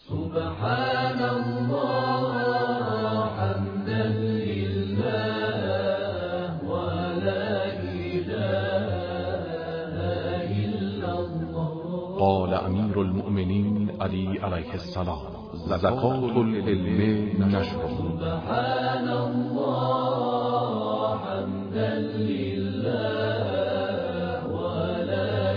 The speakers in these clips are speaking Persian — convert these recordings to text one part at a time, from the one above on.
سبحان الله حمدا لله ولا إله إلا الله. قال امیر المؤمنین علی علیه السلام: زکات العلم نشر. سبحان الله حمدا لله ولا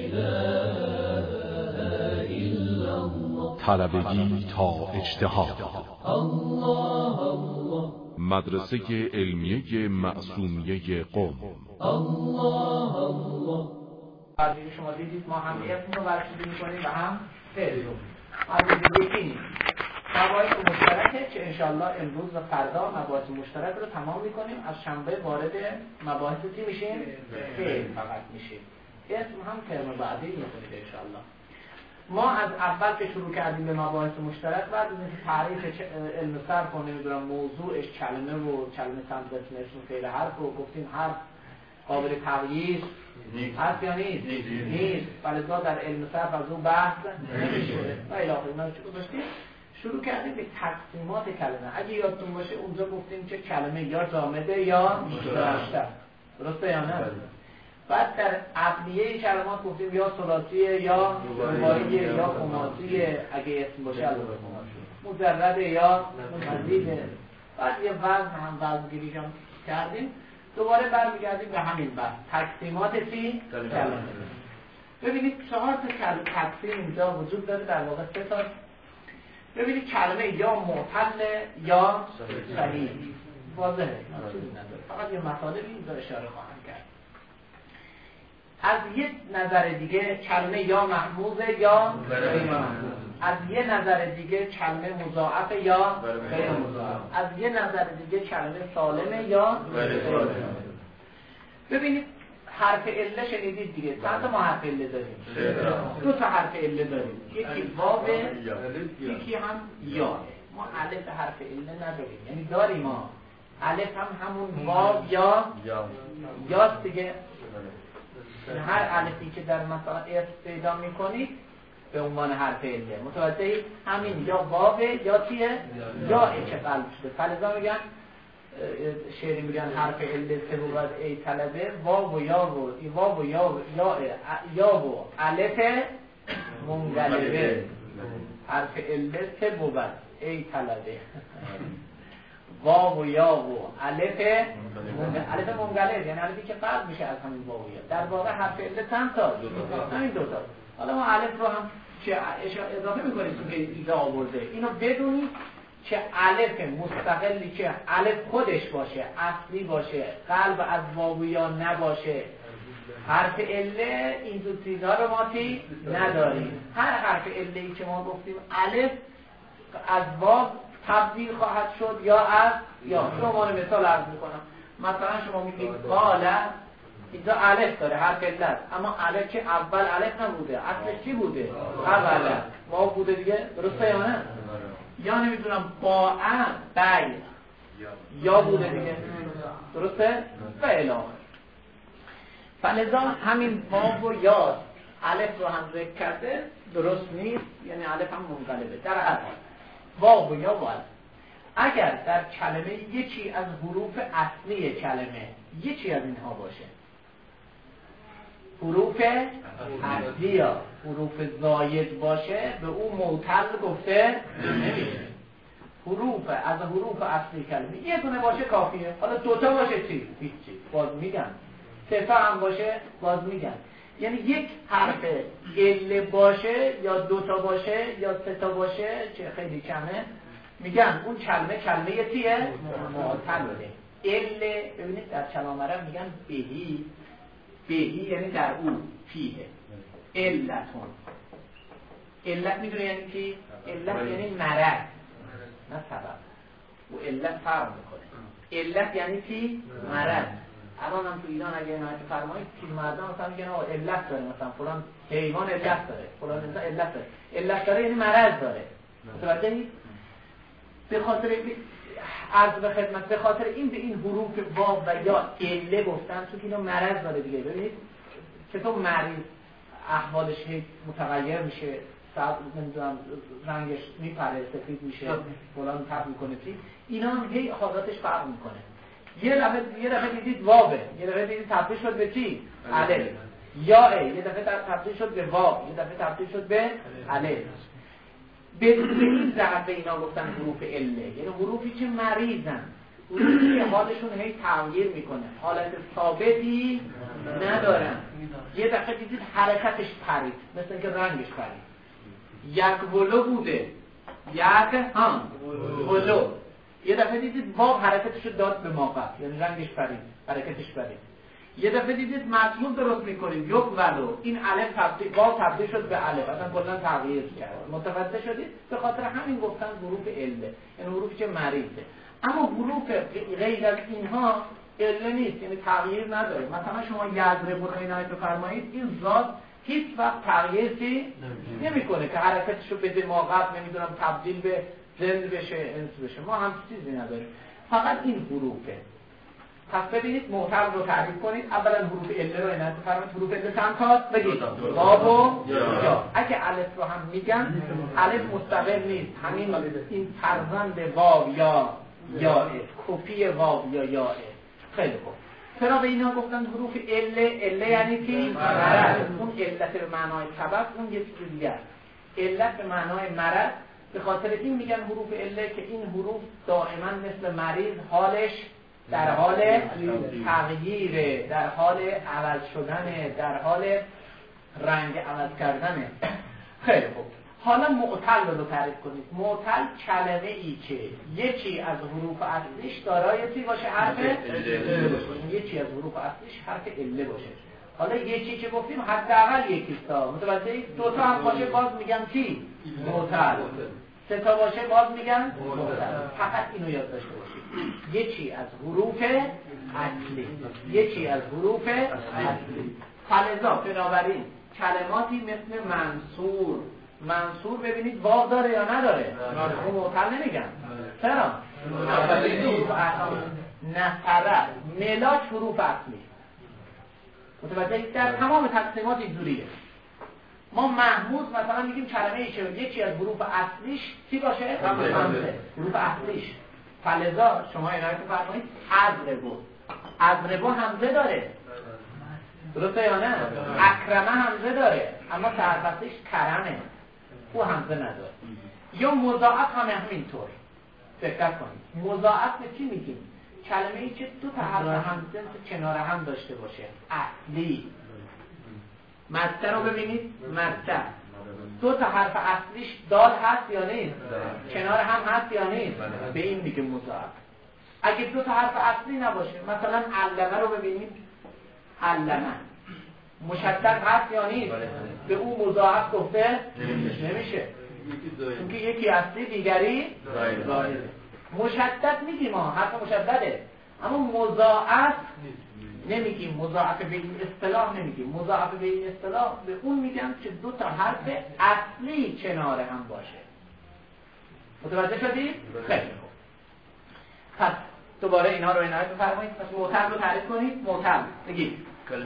إله إلا الله. طلبگی تا اجتهاد. الله الله. مدرسه علمیه معصومیه قم. الله الله. وقتی شما دیدید ما هم اسم رو ورشیده می‌کنیم و هم فعل رو. از یکی نیست. مباحث مشترکه که انشالله امروز و فردا مباحث مشترک رو تمام می‌کنیم. از شنبه وارد مباحث چی میشیم؟ فعل فقط میشیم. اسم هم ترم بعدی می‌کنید انشالله. ما از اول که شروع کردیم به مباحث مشترک بعد از اینکه تعریف علم صرف و نمیدونم موضوعش کلمه و کلمه سمزتی نشون فعل حرف رو گفتیم حرف قابل تغییر هست یا نیست؟ نیست. فلذا در علم صرف از اون بحث نمیشه و الاخر ما چی گذاشتیم؟ شروع کردیم به تقسیمات کلمه. اگه یادتون باشه اونجا گفتیم که کلمه یا جامده یا مشترک. درسته یا نه؟ بعد در عقلیه کلمات گفتیم یا ثلاثیه یا رباعیه یا خماسیه، اگه اسم باشه البته مجرده یا مزیده. بعد یه وزن هم وزنگیریش هم کردیم. دوباره برمیگردیم به همین بحث تقسیمات چی؟ کلمه. ببینید 4 تا تقسیم اینجا وجود داره، در واقع 3 تا. ببینید کلمه یا معتل یا صحیح. واضحه، فقط یه مطالبی اینجا اشاره خواهم کرد. از یک نظر دیگه کلمه یا محموزه یا غیر محموز. از یه نظر دیگه کلمه مضاعفه یا غیر مضاعف. از یه نظر دیگه کلمه سالمه یا غیر سالمه. ببینید حرف عله شنیدید دیگه. چند تا ما حرف عله داریم؟ 2 تا حرف عله داریم. یکی واو، یکی هم یا. ما الف حرف عله نداریم، یعنی داریم ما الف هم همون واو یا یاست دیگه. هر الفی که در مثلا اسم پیدا میکنید به عنوان حرف عله متوجهید؟ همین یا واو یا چیه؟ یا چه قلب شده. فلذا میگن شعری میگن حرف عله سه بود ای طلبه واو و یا و واو و یا و الف منقلبه. حرف عله سه بود ای طلبه واو و یا و الف منقلب، یعنی الفی که قلب میشه از همین واو و یا. در واقع حرف عله چند تا؟ همین 2 تا. حالا ما الف رو هم که اضافه میکنیم که ایجا آورده. اینو بدونید که الف مستقلی که الف خودش باشه، اصلی باشه، قلب از واو و یا نباشه، حرف عله این دو چیزها رو ما نداریم. هر حرف عله‌ای که ما گفتیم الف از واو تبدیل خواهد شد یا از یا. شما مثال عرض میکنم. مثلا شما میگید قال، اینجا الف داره حرف علت، اما الف که اول الف نبوده، اصلش چی بوده؟ اول واو بوده دیگه. درسته یا نه؟ یا نمیدونم با بی یا بوده دیگه. درسته؟ و الاخر. فلذا همین واو و یا الف رو هم ذکر کرده درست نیست، یعنی الف هم منقلبه. در اصل واو و یا و الف اگر در کلمه یکی از حروف اصلی کلمه یکی از اینها باشه، حروف اصلی یا حروف زاید باشه، به اون معتل گفته نمیشه. از حروف اصلی کلمه یه دونه باشه کافیه. حالا 2 تا باشه چی؟ هیچی، باز میگن. 3 تا هم باشه باز میگن. یعنی یک حرف عله باشه یا 2 تا باشه یا 3 تا باشه که خیلی کمه، میگن اون کلمه چیه؟ معتله. عله ببینید در کلام عرب میگن بهی یعنی در اون فیه. علتون، علت میدونه یعنی چی؟ علت یعنی مرض نه سبب. و علت فرق میکنه. علت یعنی چی؟ مرض. الان هم تو ایران اگه نهایت فرمایید پیرمردان مثلا میگن آقا علت داره، مثلا فلان حیوان علت داره، فلان انسان علت داره. علت داره یعنی مرض داره. متوجهید؟ به خاطر عرض به خدمت، به خاطر این به این حروف واو و یا عله گفتن چون اینا مرض داره دیگه. ببینید چطور مریض احوالش متغیر میشه، نمیدونم رنگش میپره سفید میشه فلان تب میکنه چی، اینا هم هی حالاتش فرق میکنه. یه دفعه دیدید واوه، یه دفعه دیدید تبدیل شد به چی؟ الف. یا یه دفعه تبدیل شد به واو، یه دفعه تبدیل شد به الف. به این جهت به اینا گفتن حروف عله، یعنی حروفی که مریضن، حروفی که حالشون هی تغییر میکنه، حالت ثابتی ندارن. یه دفعه دیدید حرکتش پرید، مثل اینکه رنگش پرید. یک ولو بوده، یک ولو. یه دفعه دیدید واو حرکتش رو داد به ما قبل، یعنی رنگش پرید، حرکتش پرید. یه دفعه دیدید مضمون درست میکنیم، یک ولو، این الف تبدیل، واو تبدیل شد به الف، اصلا کلا تغییر کرد. متوجه شدید؟ به خاطر همین گفتن حروف عله، یعنی حروفی که مریضه. اما حروف غیر از اینها عله نیست، یعنی تغییر نداره. مثلا شما یضرب رو عنایت بفرمایید، این ذات هیچ وقت تغییری نمیکنه که حرکتشو بده ما قبل، نمیدونم تبدیل به زل بشه، انس بشه، ما هم چیزی نداریم، فقط این حروفه. پس ببینید معتل رو تعریف کنید. اولا حروف عله رو عنایت بفرمایید. حروف عله چند تاست؟ بگید واو و یا. اگه الف رو هم میگن، الف مستقل نیست، همین این فرزند واو یا یاه، کپی واو یا یاه. خیلی خوب. چرا به اینا گفتن حروف عله؟ عله یعنی چی؟ مرض. اون علت به معنای سبب، اون یه چیز دیگه است. علت به معنای مرض. به خاطر این میگن حروف عله که این حروف دائما مثل مریض حالش در حال تغییره، در حال عوض شدنه، در حال رنگ عوض کردنه. خیلی خوب. حالا معتل رو تعریف کنید. معتل کلمه ای که یکی از حروف اصلیش دارای چی باشه؟ حرف عله باشه. یکی از حروف اصلیش حرف عله باشه. حالا یکی که گفتیم حداقل یکیستا. متوجه؟ دو تا هم باشه باز میگن چی؟ معتل. سه تا باشه باز میگن معتل. فقط اینو یاد داشته باشید. یکی از حروف اصلی، یکی از حروف اصلی. فلذا بنابراین کلماتی مثل منصور ببینید واو داره یا نداره؟ اون معتل نمیگن. چرا؟ نصره، ملاک حروف اصلی. متوجه؟ در تمام تقسیمات اینجوریه. ما محمود مثلا میگیم کلمه ای که یکی از حروف اصلیش چی باشه؟ همزه. حروف اصلیش. فلذا شما عنایت فرمایید اضربو همزه داره. درسته یا نه؟ اکرمه همزه داره، اما حرفش کرمه، او همزه نداره. یا مضاعف هم همینطور. دقت کنید. مضاعف به چی میگیم؟ کلمه ای که دو تا حرف همزه کنار هم داشته باشه. اصلی. مصدر رو ببینید. مصدر دو تا حرف اصلیش دال هست یا نیست؟ کنار هم هست یا نیست؟ به این میگه مضاعف. اگه دو تا حرف اصلی نباشه، مثلا علمه رو ببینید. علمه مشدد هست یا نیست؟ به اون مضاعف گفته نمیشه، چون که یکی اصلی دیگری زائده. مشدد میگیم ها، حرف مشدده، اما مضاعف نمیگیم. مضاعف به این اصطلاح نمیگیم. مضاعف به این اصطلاح به اون میگم که دو تا حرف اصلی کنار هم باشه. متوجه شدید؟ خیلی خوب. پس دوباره اینا رو عنایت بفرمایید. پس معتل رو تعریف کنید. معتل بگید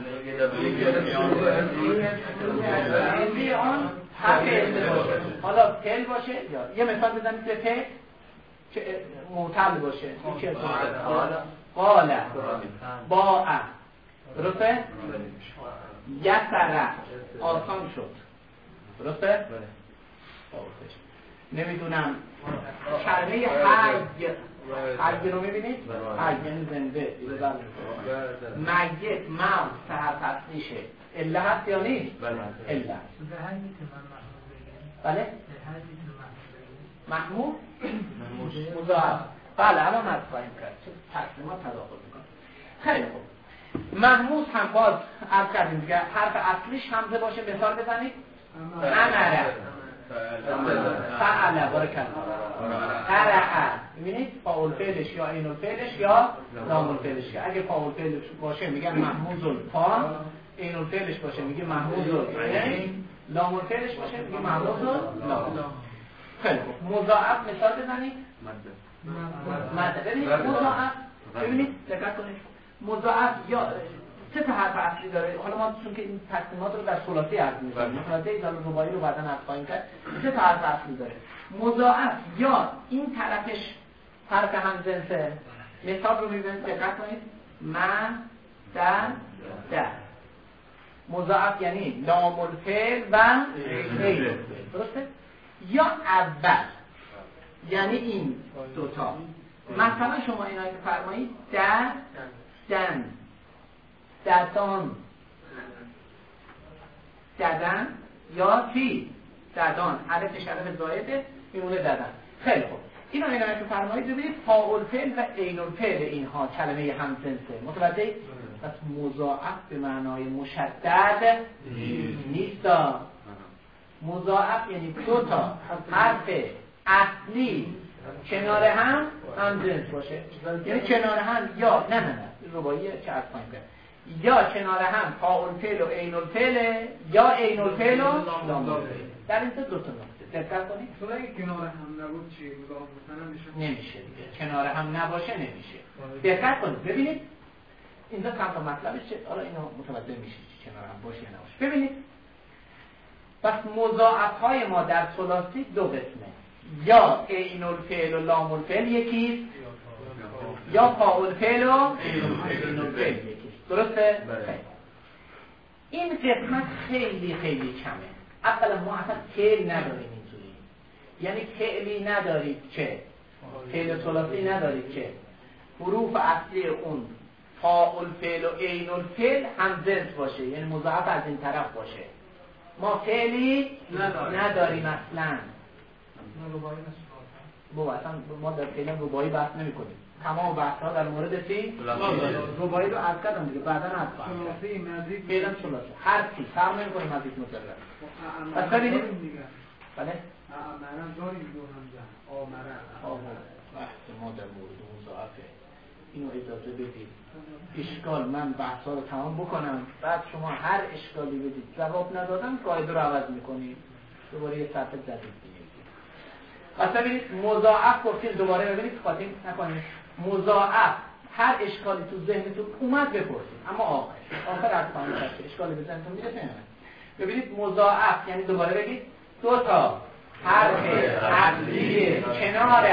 کلمه آن حرف عله باشه. حالا فعل باشه یا یه مثال بزنید به فعل که معتل باشه. چه قال باء. درسته؟ یسر آسان شد. درسته؟ نمیدونم کلمه حی رو میبینید؟ حی یعنی زنده. میت موت سهر پسلیشه. اله هست یا نیست؟ اله. بله؟ محمود؟ مضاعف. بله الان از خواهیم کرد. تقسیمات تداخل میکنه. خیلی خوب. محمود هم باز عرض کردیم دیگه حرف اصلیش همزه باشه. مثال بزنید. امره فعل بارکن قرعه. ببینید فاعل فعلش یا عین الفعلش یا لام الفعلش. اگه فاعل فعلش باشه میگن محمود الفا، عین الفعلش باشه میگه محمود العین، لام الفعلش باشه میگه محمود اللام. خیلی خوب. مضاعف مثال بزنید. مد. ببینید مضاعف، ببینید دقت کنید. مضاعف یا سه تا حرف اصلی داره. حالا ما چون که این تقسیمات رو در ثلاثی عرض می‌کنیم، متوجه اید، حالا رباعی رو بعداً عرض خواهیم کرد. سه تا حرف اصلی داره. مضاعف یا این طرفش حرف همجنسه. مثال رو می‌بینید، دقت کنید. من در مضاعف یعنی لام الفعل و غیر الفعل، درسته؟ یا اول یعنی این دوتا. مثلا شما اینا که فرمایید در دن، ددان، ددن یا چی؟ ددان، الفش الف زائده میمونه ددن. خیلی خوب، اینا که فرمایید ببینید فاعل الفعل و عین الفعل اینها کلمه همجنسه. متوجه؟ پس مضاعف به معنای مشدد نیست. مضاعف یعنی دو تا حرف اصلی کنار هم همجنس باشه، یعنی کنار هم یا نه رباعی چه از پایین کرد، یا کنار هم فاعل الفعل و عین الفعل یا عین الفعل و لام الفعل. در این دو تا نکته دقت کنید. چون اگه کنار هم نبود چی مضاعف بودن نمیشه دیگه، کنار هم نباشه نمیشه. دقت کنید ببینید اینجا چند تا مطلبش چه، حالا اینو متوجه میشید کنار هم باشه یا نباشه. ببینید پس مضاعف های ما در ثلاثی دو قسمه، یا عین الفعل و لام الفعل یکیست، یا فاعل الفعل و عین الفعل یکیست. درسته؟ این قسمت خیلی خیلی کمه. اولا ما اصلا فعل نداریم اینجوری، یعنی فعلی ندارید که فعل ثلاثی ندارید که حروف اصلی اون فاعل فعل و عین الفعل همجنس باشه، یعنی مضاعف از این طرف باشه. ما فعلی نداریم اصلا. ما در فعلا رباعی بحث نمی کنیم. تمام بحث ها در مورد چی؟ رباعی رو عرض کردم دیگه، بعدا عرض خواهم کرد. فعلا ثلاثی هر چی فرق نمی کنیم از یک مجرد. پس ببینید بله؟ آمرن داریم دو همزن آمرن بحث ما در مورد مضاعفه، اینو اجازه بدید. اشکال من بحث ها رو تمام بکنم، بعد شما هر اشکالی بدید، جواب ندادم قاعده رو عوض میکنید، دوباره یه صفحه جدید بگید. پس ببینید مضاعف گفتیم، دوباره ببینید خاطر نکنید. مضاعف هر اشکالی تو ذهنتون اومد بپرسید، اما آخر از پایین که اشکالی به ذهنتون میرسه نه. ببینید مضاعف یعنی دوباره بگید دو تا حرف اصلی کنار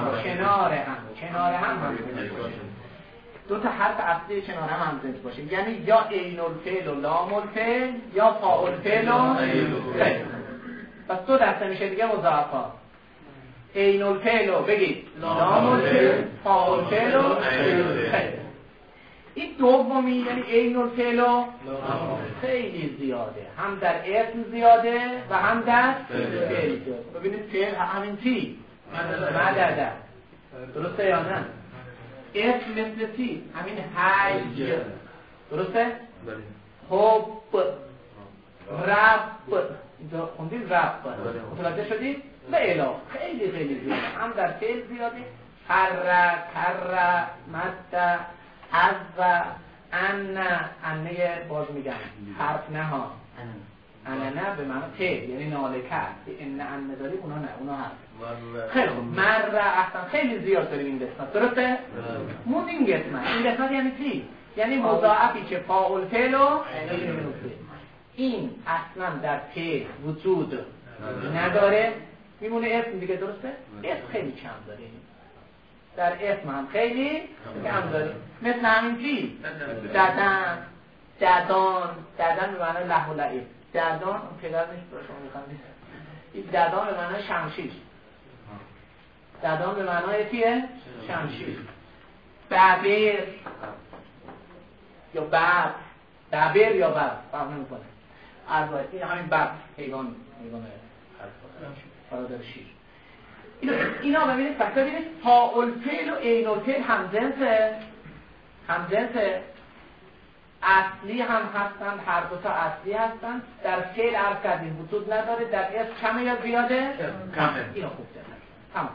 هم دو تا حرف اصلی کنار هم همجنس باشه، یعنی یا عین الفعل و لام الفعل یا فاعل الفعل و عین الفعل. پس دو دسته میشه دیگه مضاعفات. عین الفعل رو بگید لام الفعل، فاعل الفعل و عین الفعل. این دومی یعنی عین الفعل خیلی زیاده، هم در اسم زیاده و هم در فعل زیاده. ببینید فعل همین چی؟ مدد. درسته یا نه؟ اسم مثل چی؟ همین حج. درسته؟ حب، رب، اینجا خوندید رب، متوجه شدید؟ و اله خیلی خیلی زیاده، هم در فعل زیاده. حر، کر، مد، عز، انه باز میگم حرف نه ها، انه به معنی فعل یعنی ناله کرد، انه داری اونا نه، اونا حرف. خیلی خوب، مر احسن خیلی زیاد داریم این قسمت. درسته؟ مون این قسمت یعنی چی؟ یعنی مضاعفی که فاعل فعل و عین الفعل این اصلا در فعل وجود نداره، میمونه اسم دیگه. درسته؟ اسم خیلی کم داریم، در اسم هم خیلی کم داریم. مثل همین چی؟ ددن، ددن به معنی له و لعب. ددان پدر نیست برای شما میخوام، این ددان به معنی شمشیر. ددان به معنی چیه؟ شمشیر. ببر یا بب، ببر یا بب فرق نمیکنه. این همین بب حیوان برادر شیر. اینا ببینید، پس ببینید فاعل فعل و عین الفعل همجنسه، اصلی هم هستن، هر دو تا اصلی هستن. در فعل عرض کردیم وجود نداره، در اسم کمه یا زیاده؟ کمه. اینو خوب داریم. تمام.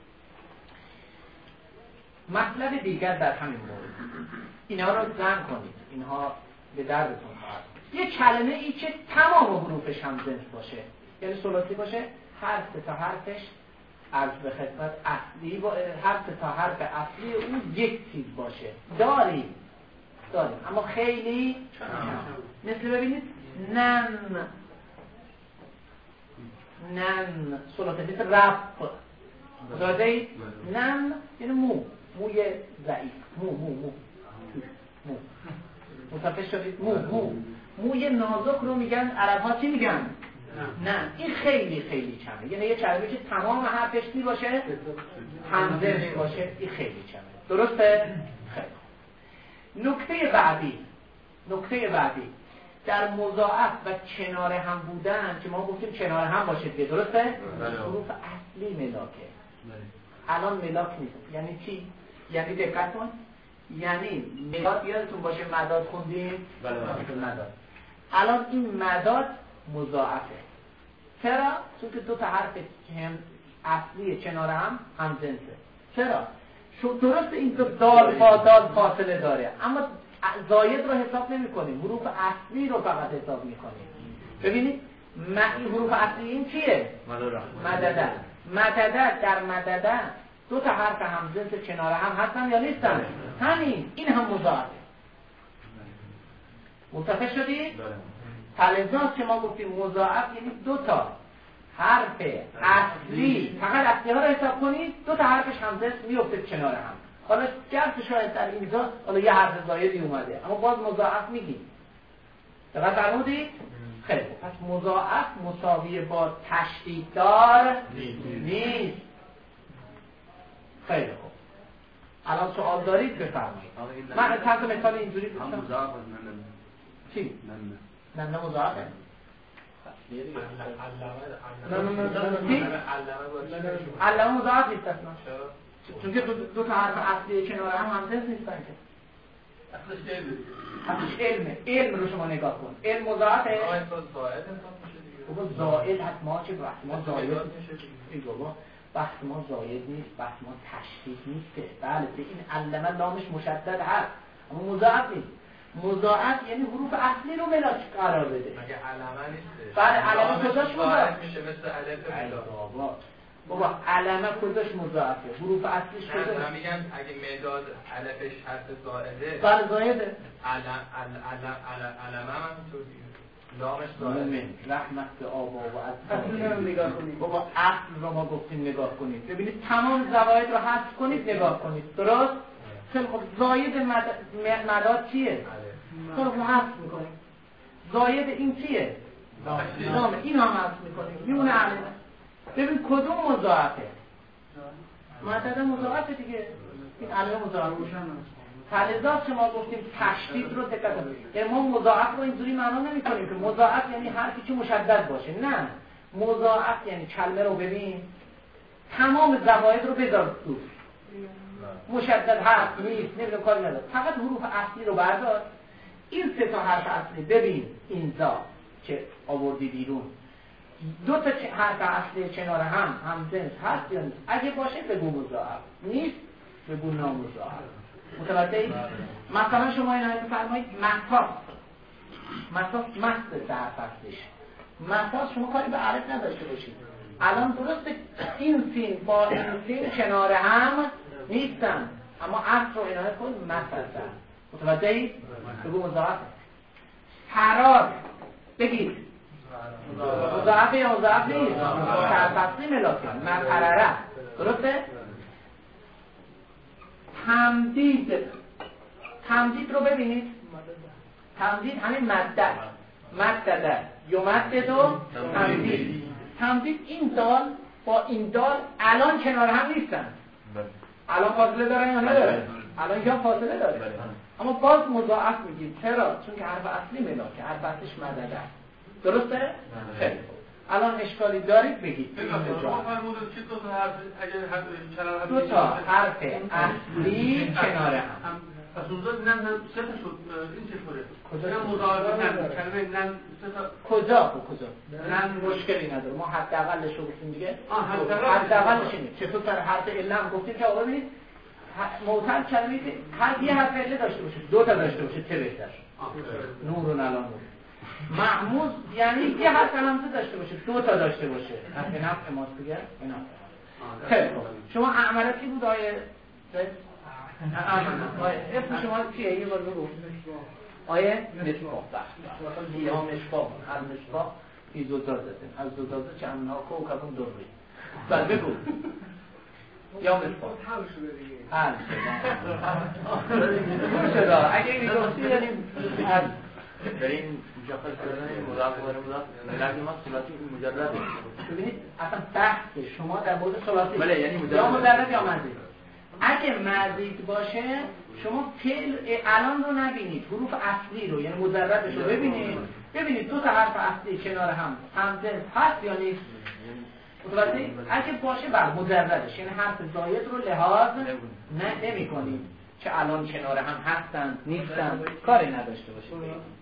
مطلب دیگر در همین مورد، اینا رو جمع کنید، اینها به دردتون خواهد. یه کلمه ای که تمام حروفش همجنس باشه، یعنی ثلاثی باشه، هر سه تا حرفش عرض به خدمت اصلی با هر سه تا حرف اصلی اون یک چیز باشه. داریم داریم اما خیلی مثل ببینید نن صلاتفیت رفت متوجه اید؟ نن یعنی موی ضعیف مو متوجه شدید؟ موی نازک رو میگن عرب ها چی میگن؟ نه این خیلی خیلی کمه، یعنی یه کلمه که تمام حرفش چی باشه؟ همزه باشه، این خیلی کمه. درسته؟ خیلی. نکته بعدی در مضاعف و کنار هم بودن که ما گفتیم کنار هم باشه دیگه، درسته؟ حروف اصلی ملاکه. الان ملاک نیست. یعنی چی؟ یعنی دقت کن، یعنی مداد یادتون باشه مداد خوندیم؟ مداد. الان این مداد مضاعفه. چرا؟ چون که دو تا حرف اصلی کنار هم همجنسه. چرا؟ درست این تو دال با دال فاصله داره اما زاید رو حساب نمی کنیم، حروف اصلی رو فقط حساب می کنیم. ببینید این حروف اصلی این چیه؟ مدده در مدده دو تا حرف همجنس کنار هم هستن یا نیستن؟ همین، این هم مضاعفه. متفق شدید؟ فلزاست که ما گفتیم مضاعف یعنی دو تا حرف اصلی، فقط اصلی ها رو حساب کنید، دو تا حرفش همزه میفته کنار هم. حالا گرد شاید در اینجا حالا یه حرف زایدی اومده اما باز مضاعف میگیم. دقیق فرمودید؟ خیلی خوب. پس مضاعف مساوی با تشدیددار نیست. خیلی خوب. الان سوال دارید بفرمایید. من طرز مثال اینجوری گفتم. چی؟ نه مضاعفه. علمه مضاعف نیست اصلا، چون که دو تا حرف اصلی کنار هم همزنس نیستن که. اصلش علمه. علم رو شما نگاه کن. علم مضاعفه. بابا زائد حتما چه بحث ما زائد نیست بابا، بحث ما زائد نیست، بحث ما تشدید نیست. بله این علمه لامش مشدد هست اما مضاعف نیست. مضاعف یعنی حروف اصلی رو ملاک قرار بده. مگه علمه نیست؟ بله علمه کجاش مضاعف میشه مثل الف بابا علمه کجاش مضاعفه؟ حروف اصلیش کجاست؟ من میگم اگه مداد الفش حرف زائده. بله زائده. علمه هم همینطوری. لامش زائده. رحمت به آبا و اصلی رو نگاه کنید. بابا اصل رو ما گفتیم نگاه کنید. ببینید تمام زواید رو حذف کنید نگاه کنید. درست؟ خیلی خب زاید مداد چیه؟ خب حذف میکنیم. زاید این چیه؟ لامه. این هم حذف میکنیم. میمونه علمه. ببین کدوم مضاعفه؟ مدد مضاعفه دیگه. این علمه مضاعفه. فلذا که ما گفتیم تشدید رو دقت کنید. یعنی ما مضاعف رو اینجوری معنا نمی‌کنیم که مضاعف یعنی حرفی که مشدد باشه. نه. مضاعف یعنی کلمه رو ببین تمام زواید رو بذار تو. مشدد حرف نیست، نمیدونم کاری نداره. فقط حروف اصلی رو بردار. این سه تا حرف اصلی ببین اینجا که آوردی بیرون. دو تا حرف اصلی کنار هم همجنس هست یا نیست؟ اگه باشه بگو مضاعف، نیست بگو نامضاعف. متوجه اید؟ مثلا شما این آیه بفرمایید مطاف مست در فصلش. مطاف شما کاری به الف نداشته باشید. الان درسته این سین با این سین کنار هم نیستن اما اصل رو عنایت کن مثلا. متوجه اید؟ بگو مضاعف. حرار بگید مضاعف یا مضاعف نیست؟ ترفصلی ملاکه من حراره. درسته؟ تمدید رو ببینید. تمدید همین مدده یمدد و تمدید این دال با این دال الان کنار هم نیستن. الان فاصله داره یا نداره؟ الان یا فاصله داره اما باز مضاعف میگیم. چرا؟ چون که حرف اصلی ملاکه، حرف اصلیش مدده. درسته؟ خیلی الان اشکالی دارید بگید. شما فرمودید که دو تا حرف اگر دو تا حرف اصلی کنار هم. پس اونجا نن سه تا شد. این چطوره؟ کجا مضاعف نن کلمه نن سه تا کجا نن مشکلی نداره. ما حداقلش رو گفتیم دیگه. حداقلش اینه. چطور سر حرف علم گفتیم که آقا ببینید معتل کلمه هر یه حرف عله داشته باشه، دو تا داشته باشه چه بهتر. نورون الان معموز یعنی یه حرف علامت داشته باشه، دو تا داشته باشه. به نفع ماست دیگه. خیلی خوب. شما اعمالی کی بود آیه؟ اسم شما چیه؟ یه بار بگو. آیه مصباح. یا مصباح، المصباح فی زجاجة، از زجاجه کأنها کوکب دری. بعد بگو. یا مصباح. حل شده دیگه. حل شده. اگه میگفتی یعنی حل. در این مشخص کردن مضاف و غیر مضاف لفظ ما ثلاثی مجرده. ببینید اصلا بحث شما در مورد ثلاثی بله یعنی یا مجرد یا مزید. اگه مزید باشه شما فعل الان رو نبینید، حروف اصلی رو یعنی مجردش رو ببینید دو تا حرف اصلی کنار هم همزه هست یا نیست. متوجه؟ اگه باشه بر مجردش یعنی حرف زاید رو لحاظ نمی‌کنید که الان کنار هم هستن نیستن کاری نداشته باشید.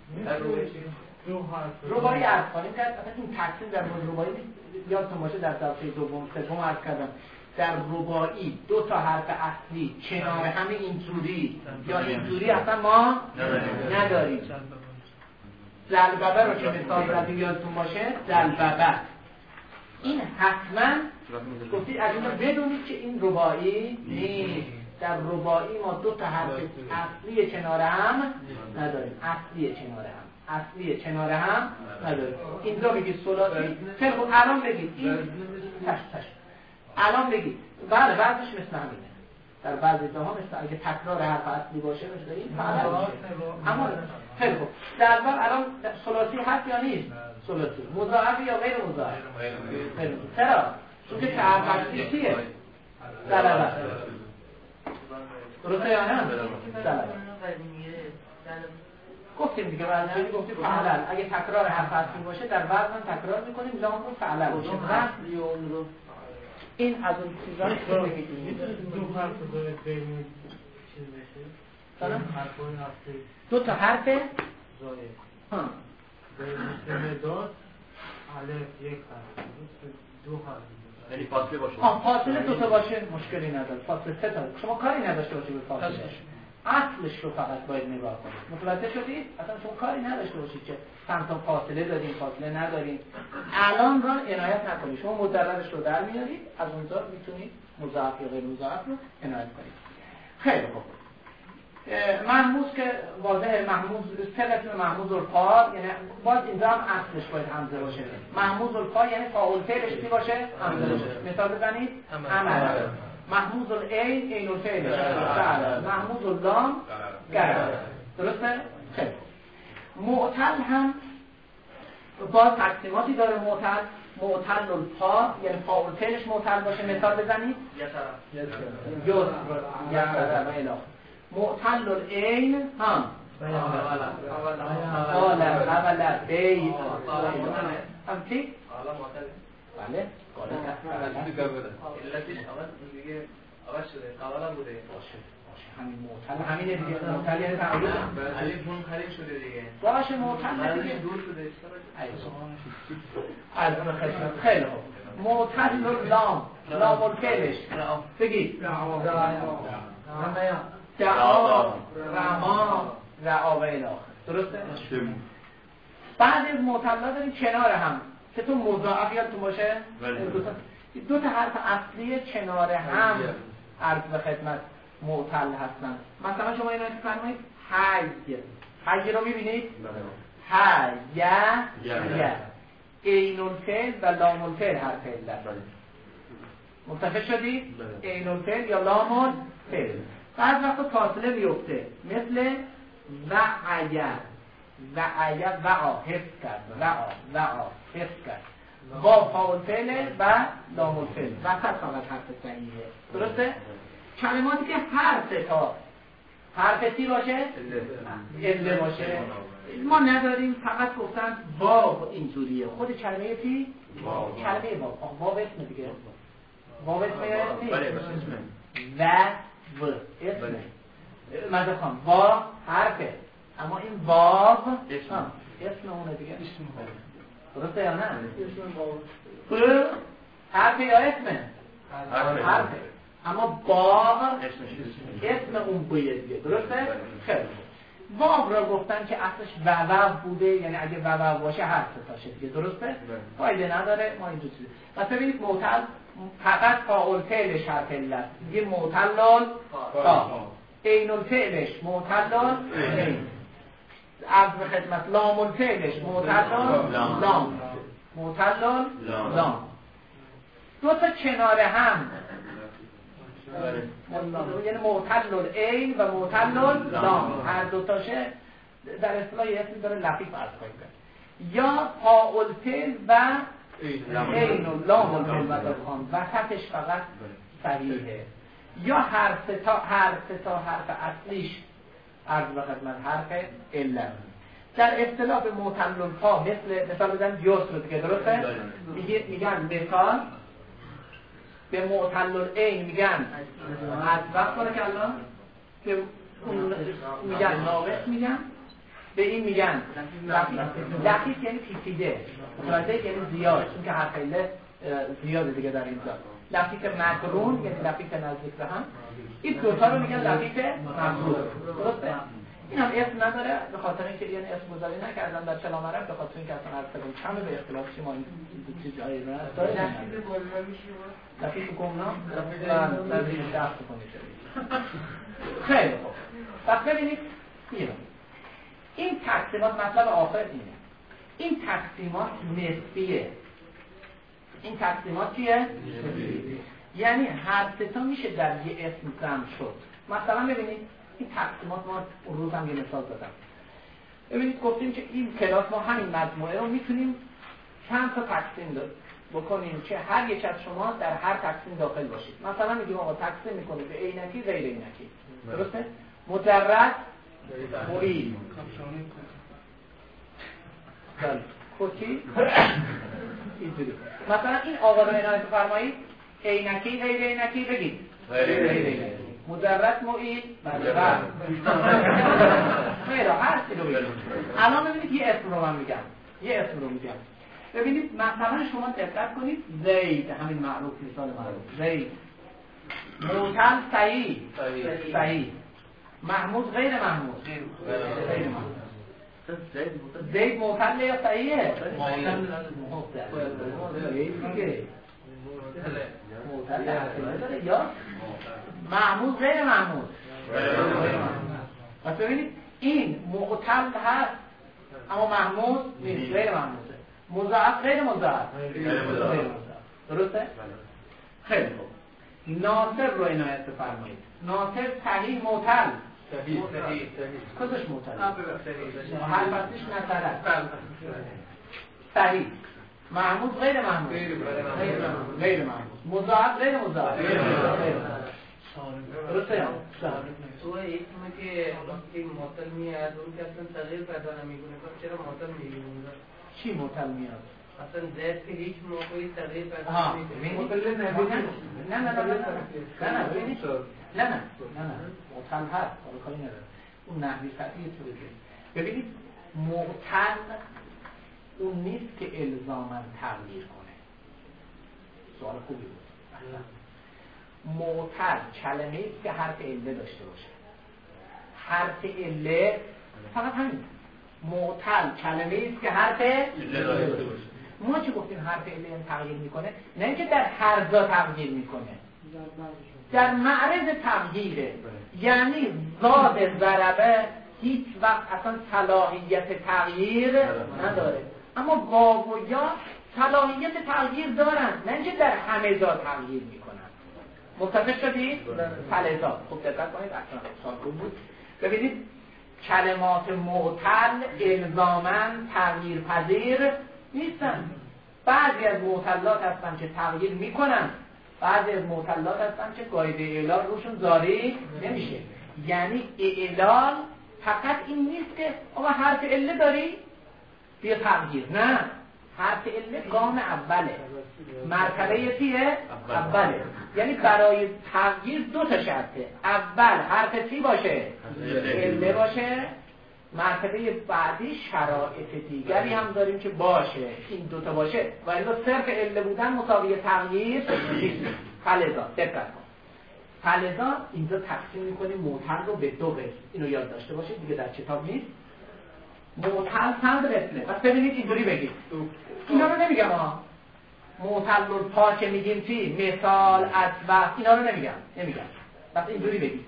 رباعی عرض کنیم که اصلا این تقسیم در مورد رباعی یادتون باشه در دفعه دوم سوم عرض کردم در رباعی دو تا حرف اصلی کنار همه اینجوری یا اینجوری اصلا ما نداریم. زلببه رو که مثال زدیم یادتون باشه زلببه این حتما گفتید از اینجا بدونید که این رباعی نیست. در رباعی ما دو تا حرف اصلی کنار هم نداریم. اصلی کنار هم نداریم. اینجا بگید ثلاثی خیلی خوب الان بگید این الان بگید بله بعضش مثل همینه. در بعضی جاها مثل اگه تکرار حرف اصلی باشه مثل این فعلا میشه. اما خیلی خوب در اول الان ثلاثی هست یا نیست؟ ثلاثی مضاعف یا غیر مضاعف؟ چرا؟ چون که حرف اصلی چیه؟ زلبه. درسته یا نه؟ زلبه. گفتیم دیگه بعضی گفتیم فعلا اگه تکرار حرف اصلی باشه در وزن تکرار میکنیم لام رو فعلا باشه. این از اون چیزایی که بگید دو حرف داره بین چیز بشه دو تا حرف زاید به مداد الف یک حرف دو حرف یعنی فاصله باشه. فاصله دو تا باشه مشکلی نداره. فاصله سه تا شما کاری نداشته باشید به فاصله اصلش رو فقط باید نگاه کنید. متوجه شدید؟ اصلا شما کاری نداشته باشید که چند تا فاصله داریم فاصله نداریم. الان را عنایت نکنید. شما مجردش رو در میارید از اونجا میتونید مضاعف یا غیر مضاعف رو عنایت کنید. خیلی خوب. محموز که واضحه محموز سه قسم محموز الفا یعنی باز اینجا هم اصلش باید همزه باشه. محموز الفا یعنی فاعل فعلش چی باشه؟ همزه باشه. مثال بزنید عمل. محموز العین عین الفعل محموز اللام گرد. درسته؟ خیلی معتل هم باز تقسیماتی داره. معتل الفا یعنی فاعل فعلش معتل باشه. مثال بزنید یسر معتل العین هم قال اول بی هم چی؟ بله علتش اول دیگه اول شده قبلا بوده باشه همین معتل همینه دیگه. معتل یعنی تعریف الف اون خرید شده دیگه باشه معتل دیگه دور شده از اون خدمت. خیلی خوب معتل اللام لام الفعلش بگید دعا رما رعا و الی آخر. درسته؟ بعد از معتلا داریم کنار هم که تو مضاعف یادتون باشه دو تا حرف اصلی کنار هم عرض به خدمت معتل هستن. مثلا شما اینو بفرمایید حی رو میبینید؟ حی عین الفعل و لام الفعل حرف علت. متفق شدید؟ عین الفعل یا لام الفعل. بعض وقت فاصله میفته مثل وعا حفظ کرد با فاعل فعل و لام الفعل وسط فقط حرف صحیحه. درسته؟ کلماتی که حرف تی باشه عله باشه ما نداریم. فقط گفتن واو اینجوریه. خود کلمه تی کلمه واو اسم دیگه واو اسم و اسمه ماذا خواهم وا حرفه اما این واو اسم اونه دیگه. درسته یا نه؟ حرفه یا اسمه؟ حرفه اما با اسم اون بویه دیگه. درسته؟ خیلی واو را گفتن که اصلش وو بوده یعنی اگه وو باشه حرف تاشه دیگه. درسته؟ فایده نداره ما اینجور چیزی. پس ببینید معتل فقط فاعل فعلش حرف علت دیگه معتل فا عین الفعلش معتل عین، عرض به خدمت لام الفعلش معتل لام، معتل لام. دو تا کنار هم یعنی معتل العین و معتل لام، هر دو تاشه در اصطلاح یه اسمی داره لفیف عرض کنیم، یا پا الفعل و عین و لام الفعل و دخان وسطش فقط صحیحه، یا هر سه تا حرف اصلیش عرض به خدمت حرف علت. در اصطلاح به معتل الفا مثال بزن یسر دیگه، درسته؟ میگن مثال به معتل العین میگن اطبق کنه که الان به اون میگن ناقص، میگن به این میگن لفیف، یعنی پیچیده، متوجه یعنی زیاد، چون که حرف علت زیاده دیگه در اینجا. لفیف مقرون یعنی لفیف نزدیک به هم، این دوتا رو میگن لفیف مقرون، درسته؟ این هم اسم نداره به خاطر اینکه یعنی اسم گذاری نکردن در کلام عرب، به خاطر اینکه اصلا حرف کمه به اختلاف شما این جایی رو نداره. لفیف گمنام میشه، لفیف گمنام در زیر شخص کنید. خیلی خوب، پس ببینید این تقسیمات، مطلب آخر اینه، این تقسیمات نسبیه. این تقسیمات چیه؟ یعنی هر سه تا میشه در یه اسم جمع شد. مثلا ببینید این تقسیمات، ما اون روز هم یه مثال دادم. ببینید گفتیم که این کلاس ما همین مجموعه رو میتونیم چند تا تقسیم بکنیم که هر یک از شما در هر تقسیم داخل باشید. مثلا میگیم آقا تقسیم میکنیم به عینکی غیر عینکی، درسته؟ مجرد معین کتی اینجوری. مثلا این آقا رو عنایت فرمایید، عینکی غیر عینکی بگید غیر عینکی، مجرد معین خیلی هر چی رو بگید. الان ببینید یه اسم رو من میگم، ببینید مثلا شما دقت کنید، زید، همین معروف، مثال معروف، زید معتل صحیح، محمود غیر محمود، زید معتل یا صحیحه؟ معتل یا محمود غیر محمود. پس ببینید این معتل هست اما محمود نیست، غیر محموده. مضاعف غیر مضاعف، درسته؟ خیلی خوب. ناصر رو عنایت فرمایید. ناصر صحیح معتل، کدومش معتل؟ هر فصلش نصره صحیح. محمود غیر محمود، غیر محمود. مضاعف غیر مضاعف، درسته؟ تو اسمی که این معتل میاد اون که اصلا تغییر پیدا نمیکنه، چرا معتل میگیرونه؟ چی معتل میاد؟ اصلا زید که هیچ موقعی تغییر پیدا نمیکنه. نه معتل هست، حالا کاری نداره، اون نحوی سطحی تو بگید. ببینید معتل اون نیست که الزاماً تغییر کنه. سوال خوبی بود. معتل کلمه ایست که حرف عله داشته باشه. حرف عله فقط همین. معتل کلمه ایست که حرف عله داشته باشه. ما چه گفتیم حرف عله تغییر میکنه؟ نه اینکه در هر جا تغییر میکنه، در معرض تغییره. یعنی ذات ضربه هیچ وقت اصلا صلاحیت تغییر نداره، اما واو و یا صلاحیت تغییر دارن، نه اینکه در همه جا تغییر میکنن. متفق شدید؟ فلزا. خب دقت کنید، اصلا سوال بود. ببینید کلمات معتل الزاماً تغییر پذیر نیستن. بعضی از معتلات هستن که تغییر میکنن، بعضی از معتلات هستن که قاعده اعلال روشون جاری نمیشه. یعنی اعلال فقط این نیست که آقا حرف عله داری بیا تغییر، نه، حرف عله گام اوله، مرتبه چیه؟ اوله. یعنی برای تغییر دو تا شرطه، اول حرف چی باشه؟ عله باشه. مرتبه بعدی شرایط دیگری هم داریم که باشه، این دوتا باشه و الا صرف عله بودن مساوی تغییر نیست. فلزا دقت کن، فلزا اینجا تقسیم میکنیم معتل رو به دو قسم، اینو یاد داشته باشید دیگه، در کتاب نیست. معتل چند قسمه؟ پس ببینید اینطوری بگید، اینا رو نمیگم ها، معتل پا که میگیم چی؟ مثال، اطبق، اینا رو نمیگم. پس اینطوری بگید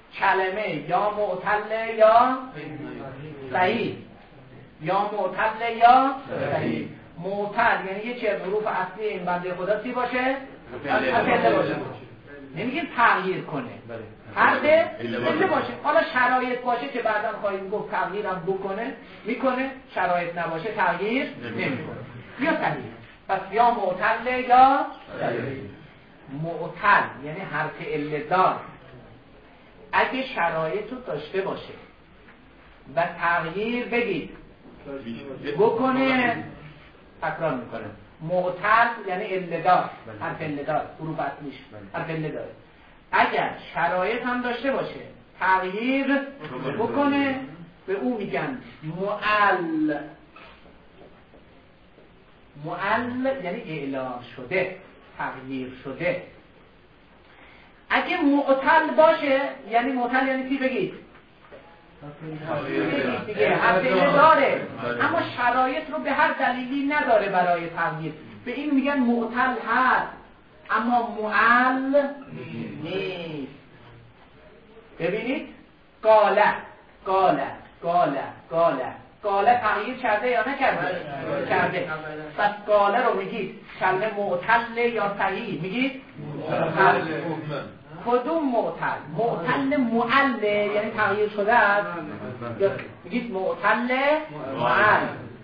کلمه یا معتل یا صحیح، یا معتل یا صحیح. معتل یعنی یه چه حروف اصلی این بنده خدا چی باشه؟ اصلی باشه. نمیگیم تغییر کنه، حرف علت باشه. حالا شرایط باشه که بعدا خواهیم گفت تغییر هم بکنه میکنه، شرایط نباشه تغییر نمیکنه. یا صحیح. پس یا معتل یا صحیح. معتل یعنی حرف علت دار اگه شرایط رو داشته باشه و تغییر بگید بکنه، تکرار میکنه. معتل یعنی علت دار، حرف علت دار، حروف اصلیش حرف علت داره. اگر شرایط هم داشته باشه تغییر بکنه به او میگن معل. معل یعنی اعلام شده، تغییر شده. اگه معتل باشه یعنی معتل یعنی چی بگید؟ دیگه حرف داره اما شرایط رو به هر دلیلی نداره برای تغییر، به این میگن معتل هست اما معل نیست. ببینید قاله قاله قاله قاله قاله تغییر کرده یا نکرده؟ کرده. پس قاله رو میگید کلمه معتل یا صحیح؟ میگید کدوم معتل؟ معتل معل یعنی تغییر شده است یا میگید معتل معل.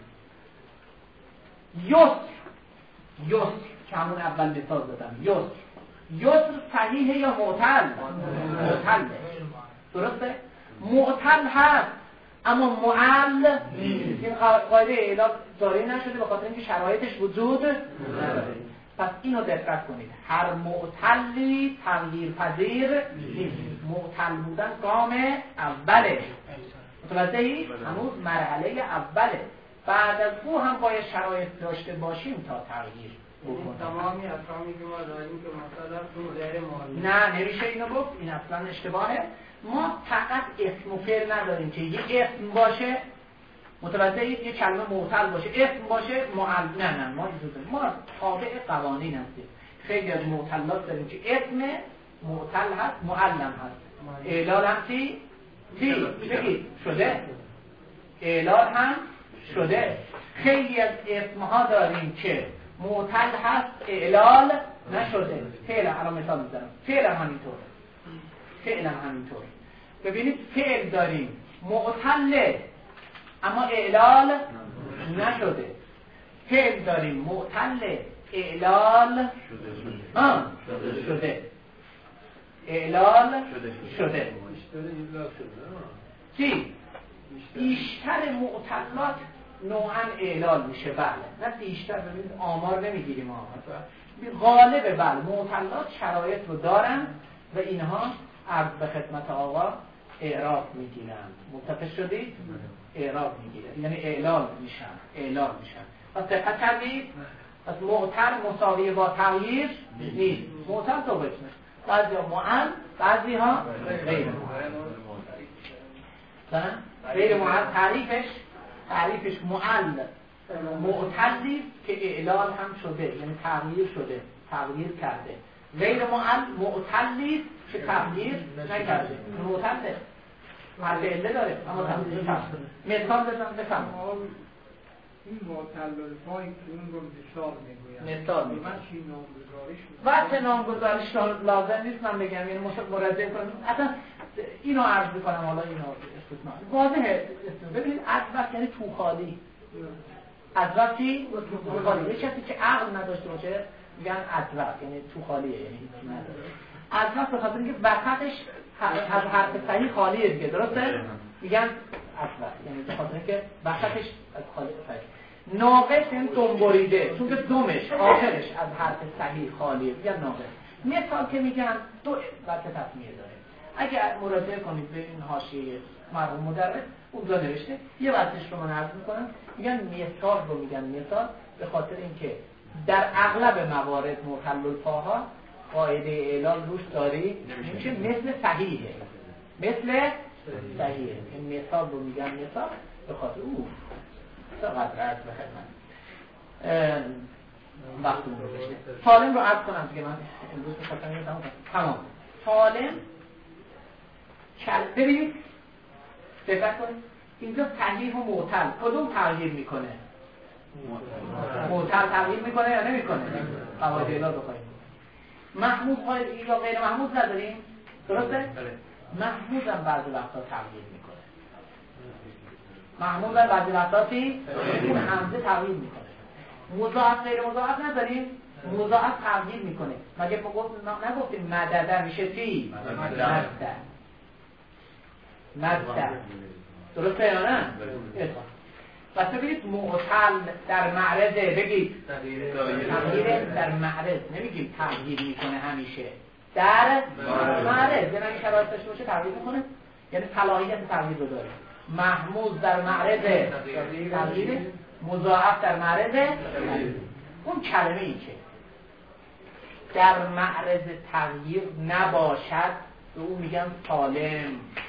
یسر که همون اول مثال دادم، یسر صحیحه یا معتل؟ معتل. درسته؟ معتل هست اما معل نیست. این قاعده اعلام جاری نشده به خاطر اینکه شرایطش وجود نداره. پس اینو دقت کنید، هر معتلی تغییر پذیر نیست. معتل بودن گام اوله، متوجهی؟ هنوز مرحله اوله. بعد از او هم باید شرایط داشته باشیم تا تغییر بکنیم. تمامی افرامی که ما داریم که مثلا تو غیر معلم نه نمیشه اینو گفت، این اصلا اشتباهه. ما فقط اسم و فعل نداریم که یه اسم باشه، متوجهید؟ یه کلمه معتل باشه، اسم باشه معل. نه ما ما تابع قوانین هستیم. خیلی از معتلات داریم که اسم معتل هست، معلم هست. اعلال هم چی؟ بگید شده. اعلال هم شده. خیلی از اسمها داریم که معتل هست اعلال نشده. فعل الان مثال میزنم، فعل هم همینطور. ببینید فعل داریم معتل اما اعلال نشده، فعل داریم معتل اعلال شده. اعلال شده. چی؟ بیشتر معتلات نوعا اعلال میشه، بله. نه بیشتر، ببینید آمار نمیگیریم، غالب بله معتلات شرایط رو دارن و اینها عرض به خدمت آقا اعراب میگیرن. متفق شدید؟ اعراب میگیرن یعنی اعلال میشن. پس دقت کردید؟ پس معتل مساوی با تغییر نیست. معتل دو قسمه، بعضی ها معل، بعضی ها غیر معل. غیر معل تعریفش معل معتلی که اعلال هم شده یعنی تغییر کرده. غیر معل معتلی که تغییر نکرده، معتله حرف عله داره اما تغییر کرده. مثال بزن. این معتل پای که اون رو مثال میگویم. مثال میگویم. وقت نامگذاریش لازم نیست من بگم، یعنی مراجعه کنم. اصلا اینو عرض میکنم، حالا اینو استثناء واضحه. ببینید عزوت یعنی تو خالی. عزوت چی؟ تو خالی. یه کسی که عقل نداشته باشه میگن عزوت یعنی تو خالیه، یعنی هیچی نداره. عزوت به خاطر اینکه وسطش از حرف صحیح خالیه دیگه، درسته؟ میگن عزوت یعنی به خاطر اینکه وسطش از خالی صحیح. ناقص یعنی دنبریده، چون که دومش آخرش از حرف صحیح خالیه، میگن ناقص. مثال که میگن دو وقت تصمیه داره. اگر مراجعه کنید به این حاشیه مرحوم مدرس اونجا نوشته، یه وقتش رو من عرض میکنم، میگن مثال رو میگن مثال به خاطر اینکه در اغلب موارد معتل الفاها قاعده اعلال روش داری نمیشه، مثل صحیحه. این مثال رو میگن مثال به خاطر چقدر عرض به خدمت وقتون رو بشه. سالم رو عرض کنم دیگه، من امروز بخواستم تمام. سالم ببینید دقت کنید اینجا صحیح و معتل کدوم تغییر میکنه؟ معتل تغییر میکنه یا نمیکنه؟ قواعد الا بخوایم محمود های یا غیر محمود نداریم؟ درسته؟ محمود هم بعضی وقتا تغییر میکنه. محمود هم بعضی وقتاتی اون حمزه تغییر میکنه. مضاعف غیر مضاعف نداریم؟ مضاعف تغییر میکنه. مگه نگفتیم مدده میشه چی؟ مدده. درسته یا نه؟ پس ببینید معتل در معرضه بگید تغییر در معرض نمیگیم تغییر میکنه همیشه در معرض یعنی شرایط داشته باشه تغییر میکنه یعنی صلاحیت تغییر رو داره. محمود در معرض تغییر مضاعف در معرض اون کلمه ای که در معرض تغییر نباشد به اون میگن سالم.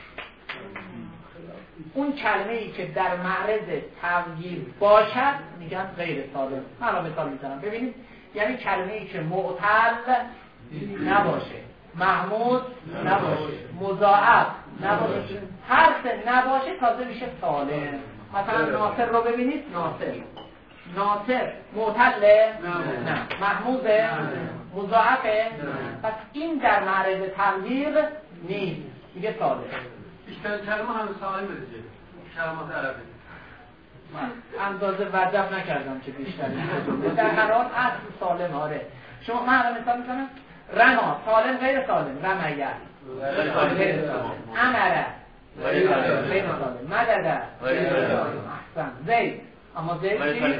اون کلمه ای که در معرض تغییر باشد میگن غیر سالم. من مثال میزنم ببینید یعنی کلمه ای که معتل نباشه محمود نباشه مضاعف نباشه حرف نباشه تازه میشه سالم. مثلا ناصر رو ببینید ناصر معتله؟ نه. محموده؟ مضاعفه؟ پس این در معرض تغییر نیست میگه سالم. بیشتر کلمه هم سالم بده کلمات عربی من اندازه وجب نکردم که بیشتر در هر حال اصل سالم. آره شما من الان مثال میزنم رما سالم غیر سالم رمیه غیر سالم امره غیر سالم مدده غیر سالم احسن زید اما زید چی؟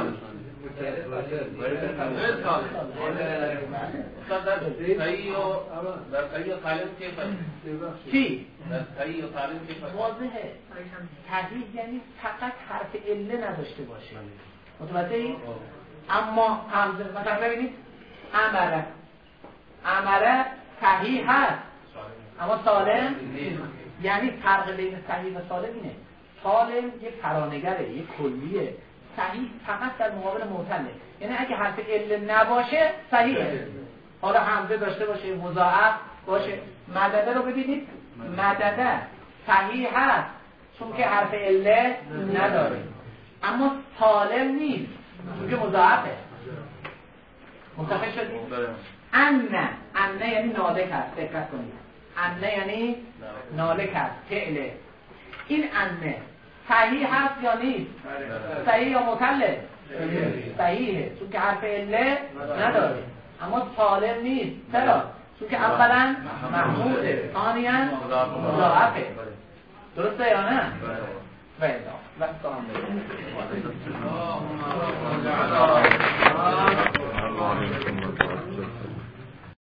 چی؟ واضحه صحیح یعنی فقط حرف عله نداشته باشه متوجه ای؟ اما همزه مثلا ببینید امره صحیح هست اما سالم یعنی فرق بین صحیح و سالم اینه سالم یه فرانگره یه کلیه صحیح فقط در مقابل معتله یعنی اگه حرف عله نباشه صحیحه حالا همزه داشته باشه مضاعف باشه. مدده رو ببینید مدده صحیح هست چون که حرف عله نداره اما سالم نیست چون که مضاعفه. متفق شدید؟ انه یعنی نالک هست دقت کنید انه یعنی نالک هست فعله. این انه صحیح هست یا نیست؟ صحیح یا معتله؟ صحیحه چون که حرف عله نداره اما سالم نیست. چرا؟ چون که اولا محموده ثانیا مضاعفه. درسته یا نه؟ بله.